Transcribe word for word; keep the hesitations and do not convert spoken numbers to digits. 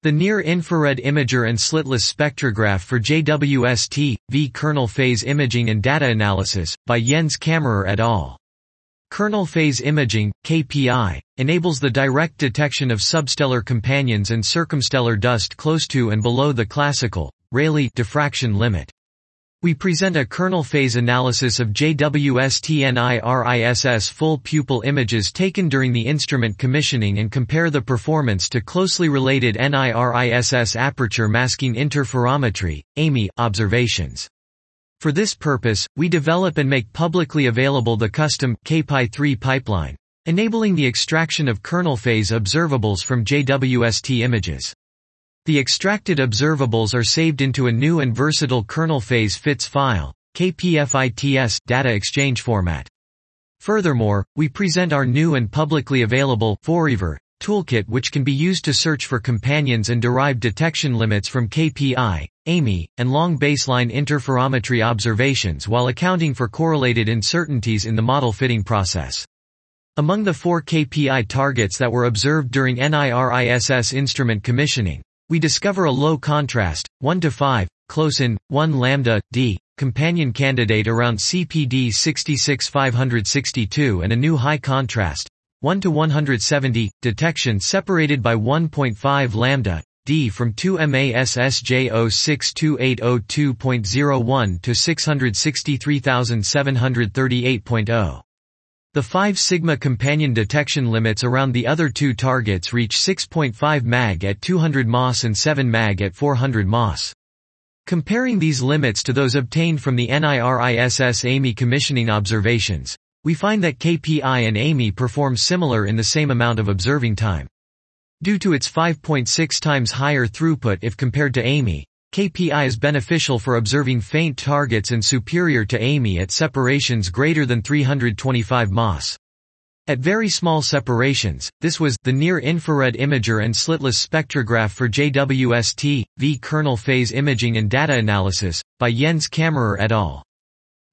The Near-Infrared Imager and Slitless Spectrograph for J W S T V Kernel Phase Imaging and Data Analysis, by Jens Kammerer et al. Kernel phase imaging, K P I, enables the direct detection of substellar companions and circumstellar dust close to and below the classical, Rayleigh diffraction limit. We present a kernel phase analysis of J W S T NIRISS full pupil images taken during the instrument commissioning and compare the performance to closely related NIRISS aperture masking interferometry, A M I, observations. For this purpose, we develop and make publicly available the custom K P I three pipeline, enabling the extraction of kernel phase observables from J W S T images. The extracted observables are saved into a new and versatile kernel phase fits file, K P F I T S data exchange format. Furthermore, we present our new and publicly available Forever toolkit, which can be used to search for companions and derive detection limits from K P I, A M I, and long baseline interferometry observations while accounting for correlated uncertainties in the model fitting process. Among the four K P I targets that were observed during NIRISS instrument commissioning, we discover a low contrast, one to five, close-in, one lambda, d, companion candidate around C P D six six five six two and a new high contrast, one to one hundred seventy, detection separated by one point five lambda, d from two MASS J zero six two eight zero two point zero one to six hundred sixty-three seven hundred thirty-eight point zero. The five sigma companion detection limits around the other two targets reach six point five mag at two hundred M O S and seven mag at four hundred M O S. Comparing these limits to those obtained from the NIRISS A M I commissioning observations, we find that K P I and A M I perform similar in the same amount of observing time. Due to its five point six times higher throughput if compared to A M I, K P I is beneficial for observing faint targets and superior to A M I at separations greater than three hundred twenty-five M O S. At very small separations, this was the Near-Infrared Imager and Slitless Spectrograph for J W S T V Kernel Phase Imaging and Data Analysis, by Jens Kammerer et al.